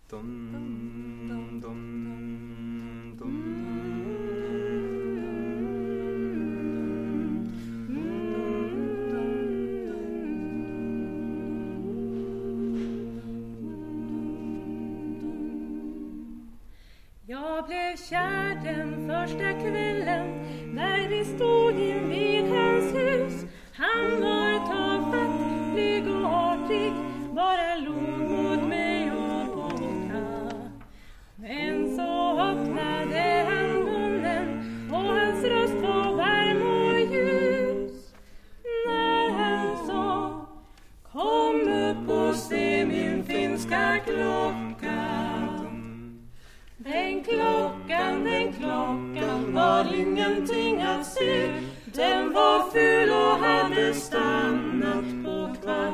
Jag blev kär den första kvällen när vi stod invid hans hus. Han var tafatt, blyg och artig, bara log mot mig och borta. Men så öppnade han munnen och hans röst var varm och ljus. När han sa, kom upp och se min finska klocka. Den klockan var ingenting att se. Den var ful och hade stannat på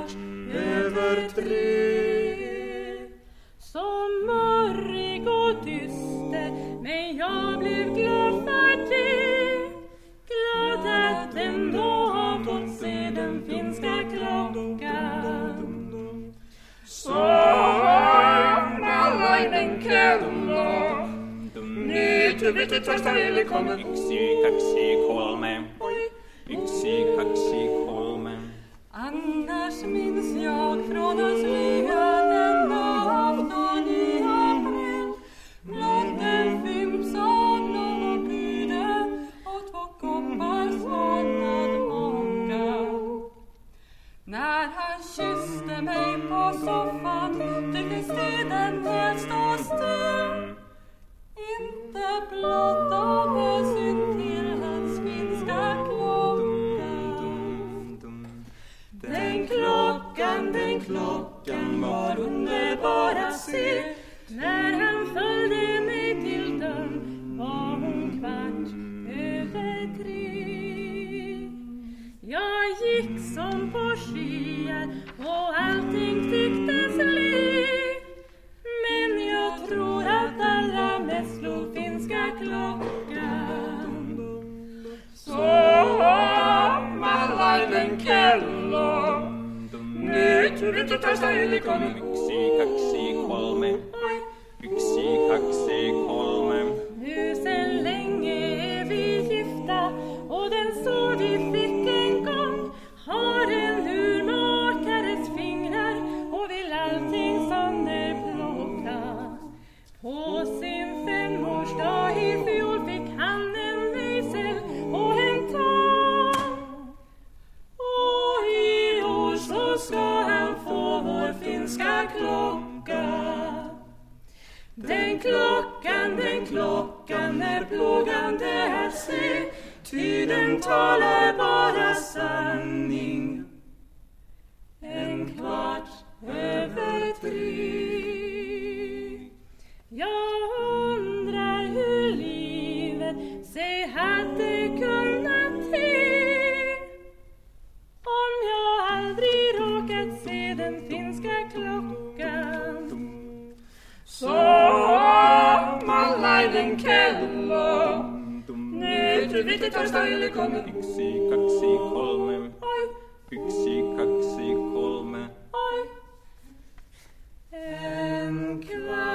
3:15. Så mörrig och dyster, men jag blev glad för det. Glad att ändå har fått se den finska klockan. Så Malainen kello. Nyt yritit vasta eli kolme. 1, 2, 3. 1, 2, 3. Annars minns jag från oss lya denna afton i april. Blott en fimsad och pyde och 2 koppar svalnad mocka. När han kysste mig på soffan tycktes tiden helt stå still. Inte blott av hänsyn till hans finska klockan. Den klockan var underbar att se. När han följde mig till dörren var hon 3:15. Jag gick som på skyar och allting tycktes le. Men jag tror att allra mest slog finska klockan. Så Malainen kello. Nyt yritit vasta eli kolme. 1, 2, 3. 1, 2, 3. Nu sen länge är vi gifta och den så vi fick en gång har en urmakares fingrar och vill allting sönderplåta. På sin 5-årsdag i fjol fick han en mejsel och en tång. Och i år så ska han få vår finska klocka. Den klockan är plågande att se, ty den talar bara sanning. 3:15. Jag undrar hur livet sig hade kunnat te om jag aldrig råkat se den finska klockan. Så Malainen kello. Nyt yritit vasta eli kolme. 1, 2, 3. 1, 2, 3. En kvart